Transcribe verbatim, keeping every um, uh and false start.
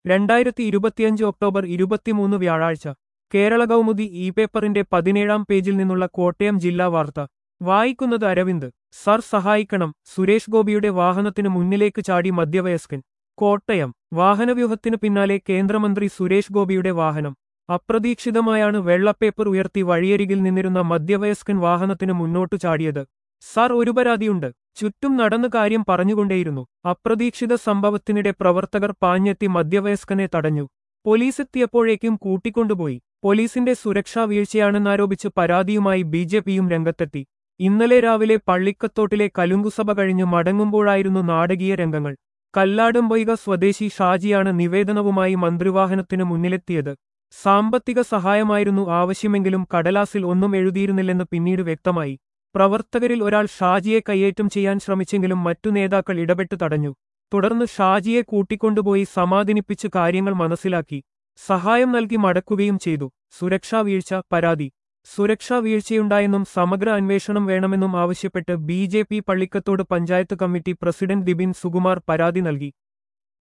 രണ്ടായിരത്തി ഇരുപത്തിയഞ്ച് ഒക്ടോബർ ഇരുപത്തിമൂന്ന് വ്യാഴാഴ്ച കേരള കൗമുദി ഇ പേപ്പറിന്റെ പതിനേഴാം പേജിൽ നിന്നുള്ള കോട്ടയം ജില്ലാ വാർത്ത വായിക്കുന്നത് അരവിന്ദ്. സർ സഹായിക്കണം, സുരേഷ് ഗോപിയുടെ വാഹനത്തിന് മുന്നിലേക്ക് ചാടി മധ്യവയസ്കൻ. കോട്ടയം. വാഹനവ്യൂഹത്തിന് പിന്നാലെ കേന്ദ്രമന്ത്രി സുരേഷ് ഗോപിയുടെ വാഹനം. അപ്രതീക്ഷിതമായാണ് വെള്ളപ്പേപ്പർ ഉയർത്തി വഴിയരികിൽ നിന്നിരുന്ന മധ്യവയസ്കൻ വാഹനത്തിന് മുന്നോട്ടു ചാടിയത്. സർ ഒരു പരാതിയുണ്ട്. ചുറ്റും നടന്ന് കാര്യം പറഞ്ഞുകൊണ്ടേയിരുന്നു. അപ്രതീക്ഷിത സംഭവത്തിനിടെ പ്രവർത്തകർ പാഞ്ഞെത്തി മധ്യവയസ്കനെ തടഞ്ഞു. പോലീസെത്തിയപ്പോഴേക്കും കൂട്ടിക്കൊണ്ടുപോയി. പോലീസിന്റെ സുരക്ഷാ വീഴ്ചയാണെന്നാരോപിച്ച് പരാതിയുമായി ബി ജെ പിയും രംഗത്തെത്തി. ഇന്നലെ രാവിലെ പള്ളിക്കത്തോട്ടിലെ കലുങ്കുസഭ കഴിഞ്ഞ് മടങ്ങുമ്പോഴായിരുന്നു നാടകീയ രംഗങ്ങൾ. കല്ലാടംപൊയ്ക സ്വദേശി ഷാജിയാണ് നിവേദനവുമായി മന്ത്രിവാഹനത്തിനു മുന്നിലെത്തിയത്. സാമ്പത്തിക സഹായമായിരുന്നു ആവശ്യമെങ്കിലും കടലാസിൽ ഒന്നും എഴുതിയിരുന്നില്ലെന്ന് പിന്നീട് വ്യക്തമായി. പ്രവർത്തകരിൽ ഒരാൾ ഷാജിയെ കയ്യേറ്റം ചെയ്യാൻ ശ്രമിച്ചെങ്കിലും മറ്റു നേതാക്കൾ ഇടപെട്ട് തടഞ്ഞു. തുടർന്ന് ഷാജിയെ കൂട്ടിക്കൊണ്ടുപോയി സമാധാനിപ്പിച്ച് കാര്യങ്ങൾ മനസ്സിലാക്കി. സഹായം നൽകി മടക്കുകയും ചെയ്തു. സുരക്ഷാ വീഴ്ച പരാതി. സുരക്ഷാ വീഴ്ചയുണ്ടായെന്നും സമഗ്ര അന്വേഷണം വേണമെന്നും ആവശ്യപ്പെട്ട് B J P Pallikkathodu panchayat committee president Dibin Sukumar പരാതി നൽകി.